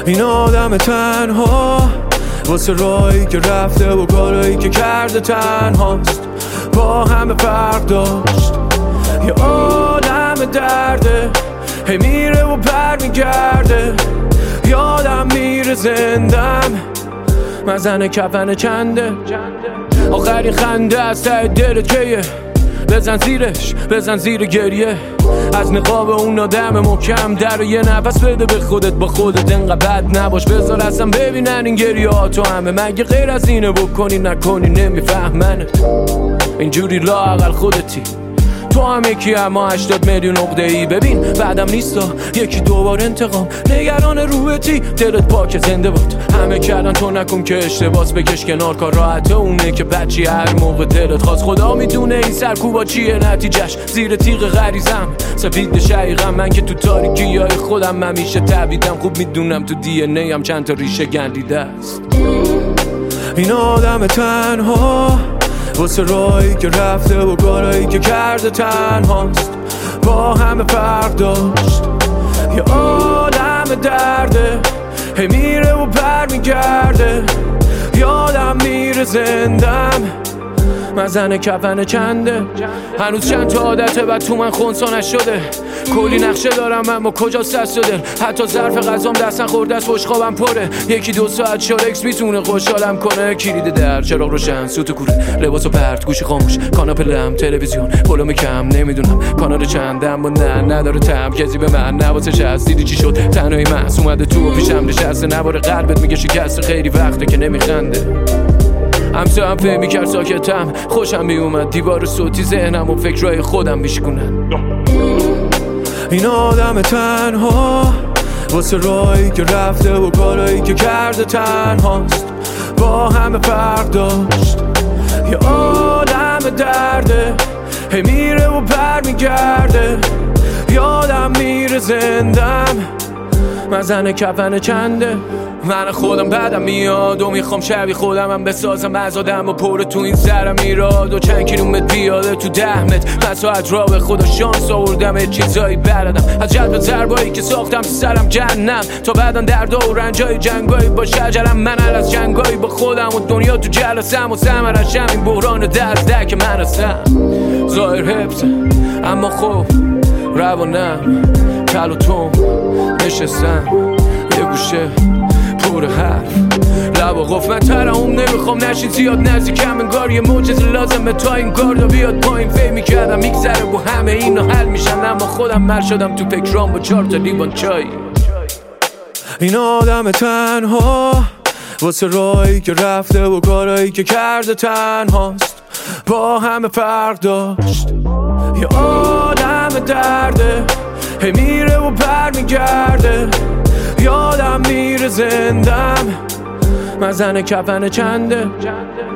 این آدم تنها واسه راهی که رفته و کارایی که کرده تنهاست. با همه فرق داشت، یه عالم درده، هی میره و پر میگرده. یادم میره زندم، مزن کفن چنده، آخرین خنده از ته دلت کیه؟ بزن زیرش، بزن زیر گریه. از نقاب اون آدم محکم در یه نفس بده به خودت، با خودت انقدر بد نباش. بذار اصلا ببینن این گریه ها تو همه، مگه غیر از اینه بکنی نکنی نمیفهمنت. اینجوری لااقل خودتی، تو هم یکی اما 80 میلیون عقده‌ای. ببین بعدم نیستا یکی دوبار انتقام، نگران روحتی، دلت پاک زنده باد. همه کردن تو نکن که اشتباس، بکش کنار، کار راحته اونه که بچی هر موقع دلت خواست. خدا میدونه این سرکوبا چیه نتیجهش، زیر تیغ غریزم سفید شقیقم. من که تو تاریکی های خودم همیشه تبیدم، خوب میدونم تو دی ان ای هم چند تا ریشه گندیده است. این آدم تنها واسه راهی که رفته و کارایی که کرده تنهاست. با همه فرق داشت، یه عالم درده، هی میره و پر میگرده. یادم میره زندم، مزن کفن چنده. هنوز چند تا عادته بعد تو من خونسا نشده. کلی نقشه دارم اما کجاست دست و دل؟ حتی ظرف غذام دستن خورده است، خوشخوابم پره. یکی دو ساعت شارکس میتونه خوشحالم کنه. کلید در، چراغ روشن، سوت کوره، لباسو پرت، گوشی خاموش، کاناپه لم، تلویزیون، پلوم کم، نمیدونم کانال چندم و نه نداره تم. کسی به من نواسش هست، دیدی چی شد؟ تنهایی محض اومده تو و پیشم نشسته. نوار قلبت میگه شکسته، خیلی وقته که نمیخنده. همسه هم فهمی کرد ساکتم، خوشم میومد دیوار صوتی ذهنم و فکرهای خودم میشکنن. این آدم تنها واسه راهی که رفته و کارایی که کرده تنهاست. با همه فرق داشت، یه عالم درده، هی میره و پر میگرده. یادم میره زندم، مزن کفن چنده. من خودم بعدم میاد و میخوام شبیه خودم هم بسازم. از آدم و پر تو این سرم میراد و چند کیلومتر پیاده تو 10 متر. من ساعت را به خدا شانس آوردم، چیزایی بردم از جلب ضربایی که ساختم تو سرم جهنم. تا بعدن دردا و رنجای جنگایی با شجرم، من از جنگایی با خودم و دنیا تو جلسم و ثمرشم این بحران درد که من هستم. ظاهر حفظ اما خب روانم کل و تون نشستم یه گوشه پر حرف، لبا قفل. من ترحم نمیخوام نشین زیاد نزدیکم، انگار یه معجزه لازمه تا این گاردا بیاد پایین. فهم میکردم میگذره و همه اینا حل میشن، اما خودم مر شدم تو فکرام با 4 تا لیوان چای. این آدم تنها واسه راهی که رفته و کارایی که کرده تنهاست. با همه فرق داشت، یه عالم درده، هی میره و پر میگرده. یادم میره زندم، مزن کفن چنده.